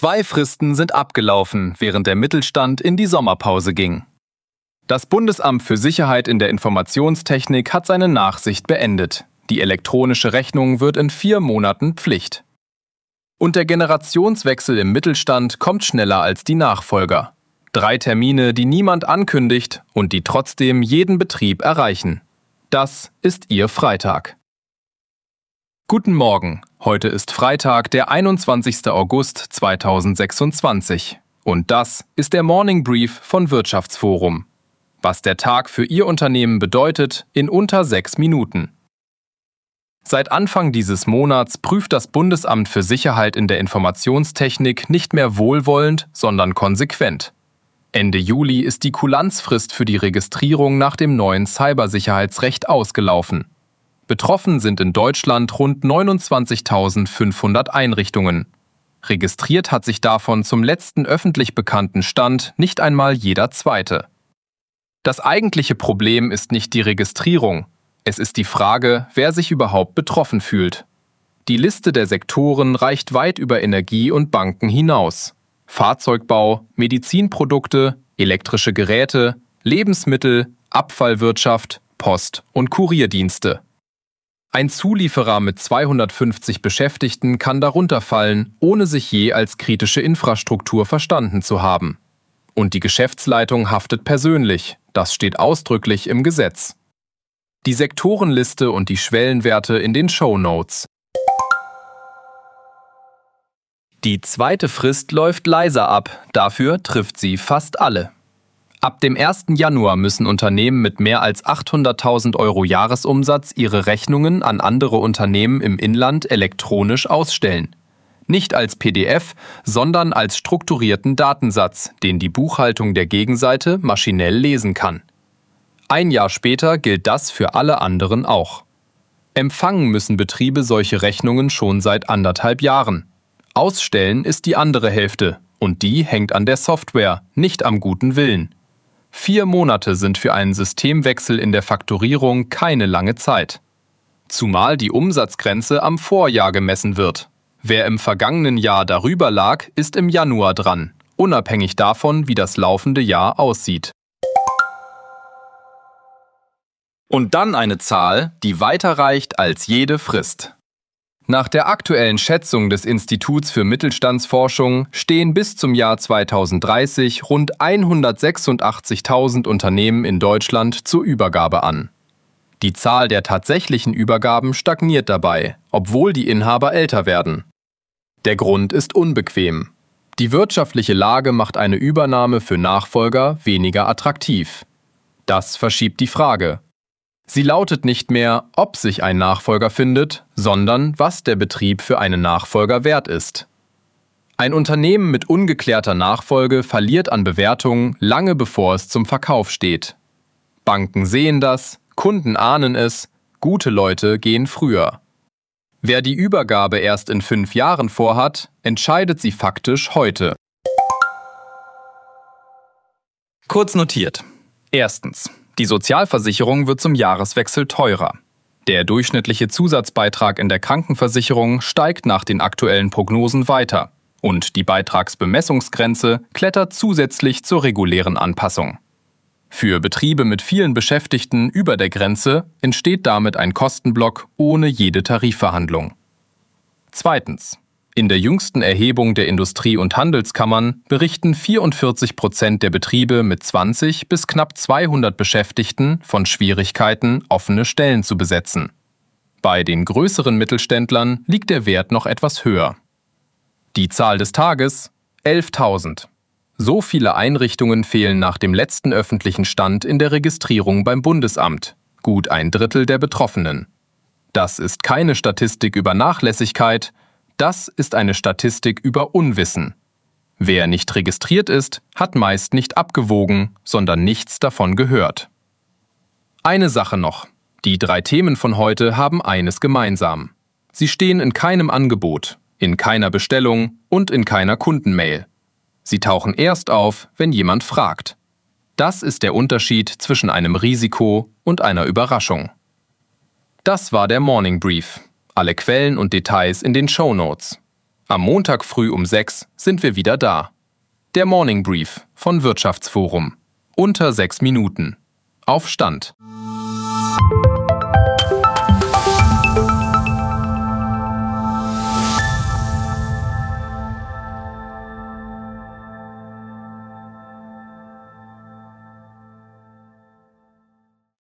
2 Fristen sind abgelaufen, während der Mittelstand in die Sommerpause ging. Das Bundesamt für Sicherheit in der Informationstechnik hat seine Nachsicht beendet. Die elektronische Rechnung wird in 4 Monaten Pflicht. Und der Generationswechsel im Mittelstand kommt schneller als die Nachfolger. 3 Termine, die niemand ankündigt und die trotzdem jeden Betrieb erreichen. Das ist Ihr Freitag. Guten Morgen, heute ist Freitag, der 21. August 2026. Und das ist der Morning Brief von Wirtschaftsforum. Was der Tag für Ihr Unternehmen bedeutet, in unter 6 Minuten. Seit Anfang dieses Monats prüft das Bundesamt für Sicherheit in der Informationstechnik nicht mehr wohlwollend, sondern konsequent. Ende Juli ist die Kulanzfrist für die Registrierung nach dem neuen Cybersicherheitsrecht ausgelaufen. Betroffen sind in Deutschland rund 29.500 Einrichtungen. Registriert hat sich davon zum letzten öffentlich bekannten Stand nicht einmal jeder Zweite. Das eigentliche Problem ist nicht die Registrierung. Es ist die Frage, wer sich überhaupt betroffen fühlt. Die Liste der Sektoren reicht weit über Energie und Banken hinaus. Fahrzeugbau, Medizinprodukte, elektrische Geräte, Lebensmittel, Abfallwirtschaft, Post- und Kurierdienste. Ein Zulieferer mit 250 Beschäftigten kann darunter fallen, ohne sich je als kritische Infrastruktur verstanden zu haben. Und die Geschäftsleitung haftet persönlich, das steht ausdrücklich im Gesetz. Die Sektorenliste und die Schwellenwerte in den Shownotes. Die zweite Frist läuft leiser ab, dafür trifft sie fast alle. Ab dem 1. Januar müssen Unternehmen mit mehr als 800.000 € Jahresumsatz ihre Rechnungen an andere Unternehmen im Inland elektronisch ausstellen. Nicht als PDF, sondern als strukturierten Datensatz, den die Buchhaltung der Gegenseite maschinell lesen kann. Ein Jahr später gilt das für alle anderen auch. Empfangen müssen Betriebe solche Rechnungen schon seit 1,5 Jahren. Ausstellen ist die andere Hälfte und die hängt an der Software, nicht am guten Willen. 4 Monate sind für einen Systemwechsel in der Fakturierung keine lange Zeit. Zumal die Umsatzgrenze am Vorjahr gemessen wird. Wer im vergangenen Jahr darüber lag, ist im Januar dran, unabhängig davon, wie das laufende Jahr aussieht. Und dann eine Zahl, die weiter reicht als jede Frist. Nach der aktuellen Schätzung des Instituts für Mittelstandsforschung stehen bis zum Jahr 2030 rund 186.000 Unternehmen in Deutschland zur Übergabe an. Die Zahl der tatsächlichen Übergaben stagniert dabei, obwohl die Inhaber älter werden. Der Grund ist unbequem. Die wirtschaftliche Lage macht eine Übernahme für Nachfolger weniger attraktiv. Das verschiebt die Frage. Sie lautet nicht mehr, ob sich ein Nachfolger findet, sondern was der Betrieb für einen Nachfolger wert ist. Ein Unternehmen mit ungeklärter Nachfolge verliert an Bewertung lange bevor es zum Verkauf steht. Banken sehen das, Kunden ahnen es, gute Leute gehen früher. Wer die Übergabe erst in 5 Jahren vorhat, entscheidet sie faktisch heute. Kurz notiert. Erstens. Die Sozialversicherung wird zum Jahreswechsel teurer. Der durchschnittliche Zusatzbeitrag in der Krankenversicherung steigt nach den aktuellen Prognosen weiter und die Beitragsbemessungsgrenze klettert zusätzlich zur regulären Anpassung. Für Betriebe mit vielen Beschäftigten über der Grenze entsteht damit ein Kostenblock ohne jede Tarifverhandlung. Zweitens. In der jüngsten Erhebung der Industrie- und Handelskammern berichten 44% der Betriebe mit 20 bis knapp 200 Beschäftigten von Schwierigkeiten, offene Stellen zu besetzen. Bei den größeren Mittelständlern liegt der Wert noch etwas höher. Die Zahl des Tages: 11.000. So viele Einrichtungen fehlen nach dem letzten öffentlichen Stand in der Registrierung beim Bundesamt, gut 1/3 der Betroffenen. Das ist keine Statistik über Nachlässigkeit, das ist eine Statistik über Unwissen. Wer nicht registriert ist, hat meist nicht abgewogen, sondern nichts davon gehört. Eine Sache noch. Die 3 Themen von heute haben eines gemeinsam. Sie stehen in keinem Angebot, in keiner Bestellung und in keiner Kundenmail. Sie tauchen erst auf, wenn jemand fragt. Das ist der Unterschied zwischen einem Risiko und einer Überraschung. Das war der Morning Brief. Alle Quellen und Details in den Shownotes. Am Montag früh um 6 sind wir wieder da. Der Morning Brief von Wirtschaftsforum. Unter 6 Minuten. Auf Stand.